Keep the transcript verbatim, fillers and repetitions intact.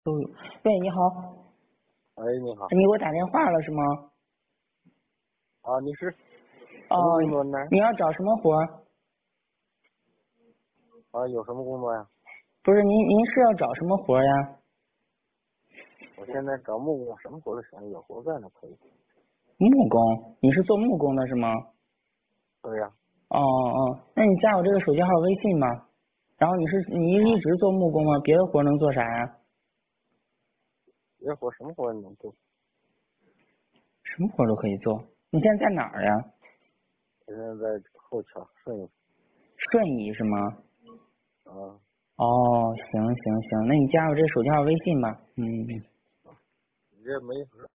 都有。喂，你好， 哎，你好。 你给我打电话了是吗？ 啊，你是什么哦， 工作呢？ 你要找什么活？ 啊，有什么工作呀？ 不是您，您是要找什么活呀？ 我现在找木工，什么活都行，有活干就可以。 木工，你是做木工的是吗？ 对呀。 哦哦，那你加我这个手机号微信吗？然后你是你啊， 一直做木工吗？别的活能做啥呀？ 别活什么活你能做？ 什么活都可以做。你现在在哪儿呀？ 我现在在后桥顺义。 顺义是吗？ 啊， 哦，行行行，那你加我这手机号微信吧。嗯。 你这没